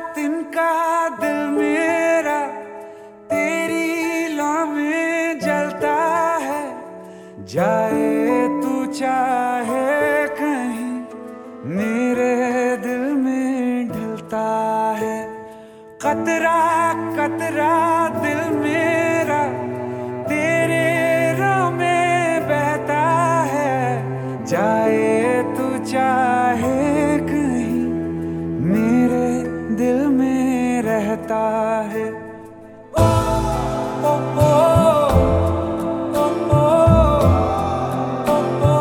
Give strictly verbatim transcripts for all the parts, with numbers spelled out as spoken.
तिनका दिल मेरा तेरी लौ में जलता है। जाए तू चाहे कहीं मेरे दिल में ढलता है। कतरा कतरा दिल मेरा तेरे रौ में बहता है। जाए तू चाहे कहीं मेरे दिल में रहता है। ओ ओ ओ ओ ओ ओ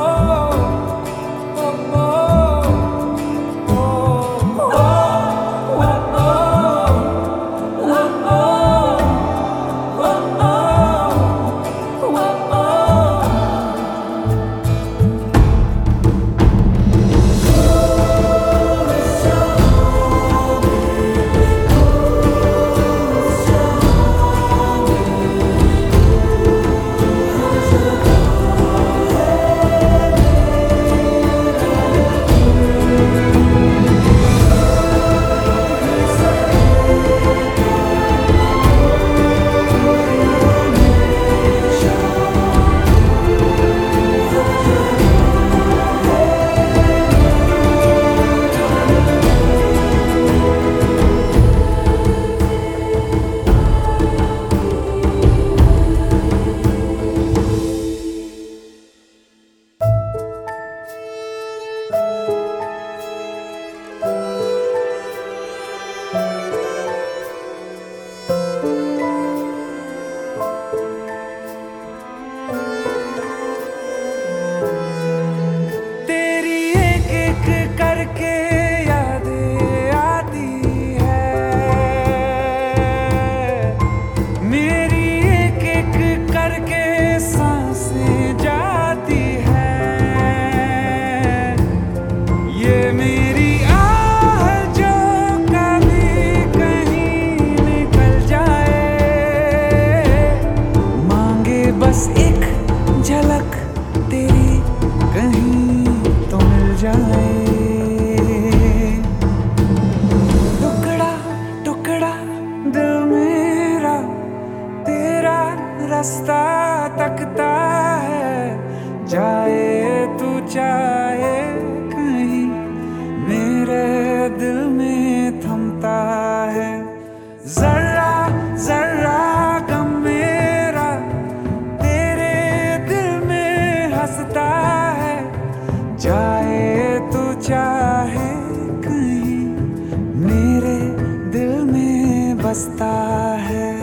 बस एक झलक तेरी कहीं तो मिल जाए। टुकड़ा टुकड़ा दिल मेरा तेरा रास्ता तकता है। जाए तू चाहे कहीं मेरे दिल में थमता है। जरा जरा गम मेरा तेरे दिल में हंसता है। जाए तू चाहे कहीं मेरे दिल में बसता है।